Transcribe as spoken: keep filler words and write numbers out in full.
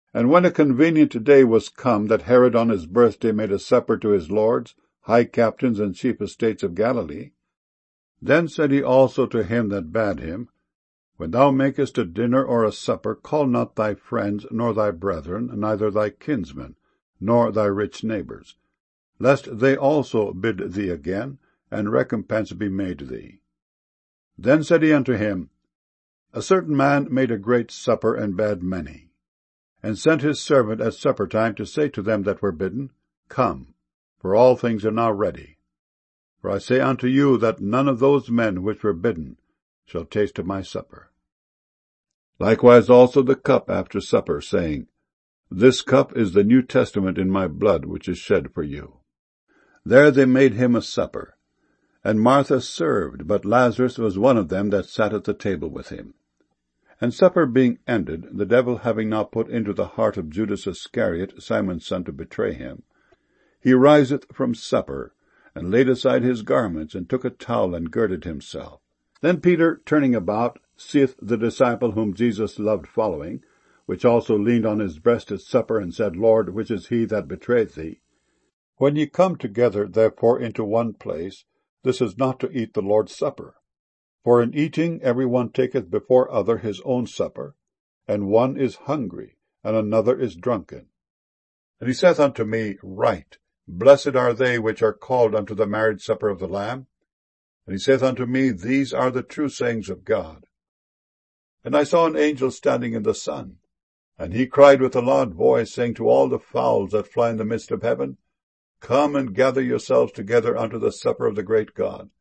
And when a convenient day was come that Herod on his birthday made a supper to his lords, high captains, and chief estates of Galilee, then said he also to him that bade him, When thou makest a dinner or a supper, call not thy friends, nor thy brethren, neither thy kinsmen, nor thy rich neighbours, lest they also bid thee again, and recompense be made thee. Then said he unto him, A certain man made a great supper, and bade many, and sent his servant at supper time to say to them that were bidden, Come, for all things are now ready. For I say unto you that none of those men which were bidden shall taste of my supper. Likewise also the cup after supper, saying, This cup is the New Testament in my blood, which is shed for you. There they made him a supper, and Martha served, but Lazarus was one of them that sat at the table with him. And supper being ended, the devil having now put into the heart of Judas Iscariot, Simon's son, to betray him, he riseth from supper, and laid aside his garments, and took a towel, and girded himself. Then Peter, turning about, seeth the disciple whom Jesus loved following, which also leaned on his breast at supper, and said, Lord, which is he that betrayeth thee? When ye come together, therefore, into one place, this is not to eat the Lord's supper. For in eating every one taketh before other his own supper, and one is hungry, and another is drunken. And he saith unto me, Right, blessed are they which are called unto the marriage supper of the Lamb. And he saith unto me, These are the true sayings of God. And I saw an angel standing in the sun, and he cried with a loud voice, saying to all the fowls that fly in the midst of heaven, Come and gather yourselves together unto the supper of the great God,